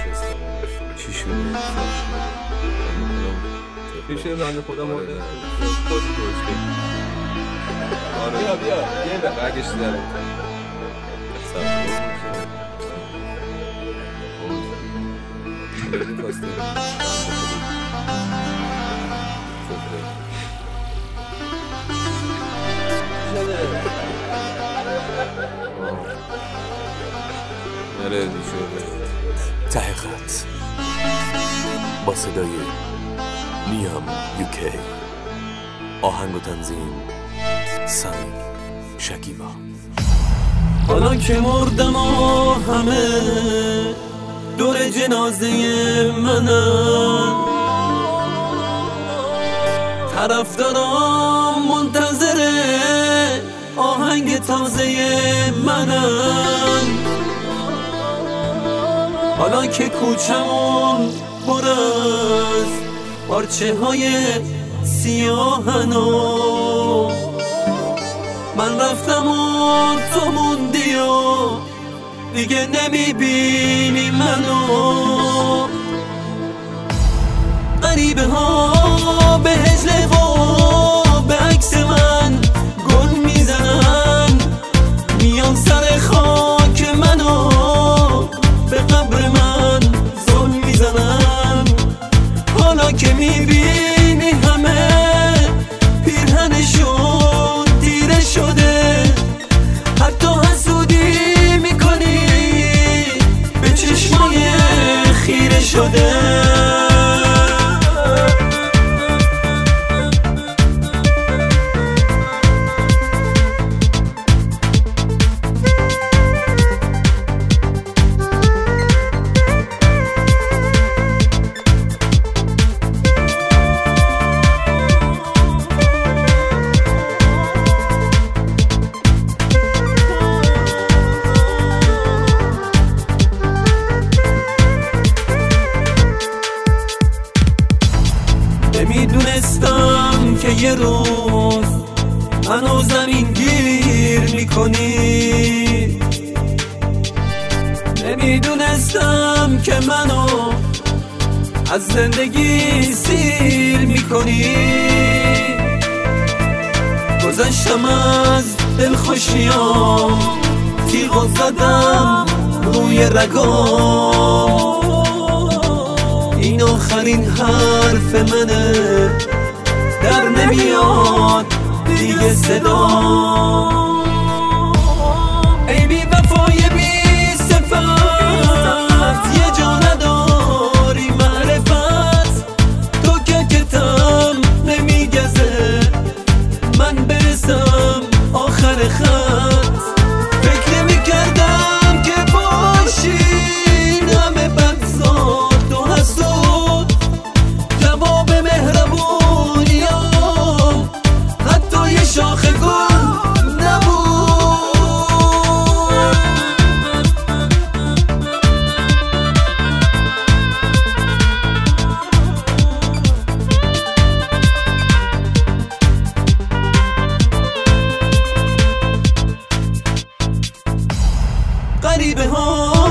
نشستم. چی شده؟ چی شده بنده خدا مرده؟ خودی گوشتی. بیا یه بقیش در خیلی کاسته نره شده ته خط با صدای نیام یوکی، آهنگ و تنظیم سمی شکیبا. حالا که مردم و همه دور جنازه منم، طرفدارم منتظر آهنگ تازه منم. حالا که کوچمون پر از پارچه های سیاهن و من رفتم و تو موندی و دیگه نمیبینی منو. غریبه ها به هجله و به عکس من گل میزنن، میان سر خاک منو به قبر من ظلم میزنن. حالا که میبینی همه پیرهنشون تیره شده، حتی حسودی میکنی به چشمای خیره شده. نمیدونستم که یه روز منو زمین گیر میکنی، نمیدونستم که منو از زندگی سیر میکنی. گذشتم از دلخوشیام، تیغو زدم روی رگام. این آخرین حرف منه، در نمیاد دیگه صدا. ای بی وفای بی صفت، یه جا نداری معرفت. تو که کتم نمیگزه من برسم آخر خط. فکر نمیکردم که باشی همه بدزاد و حسود، جواب مهربونیام حتی یه شاخ گل نبود. غریبه ها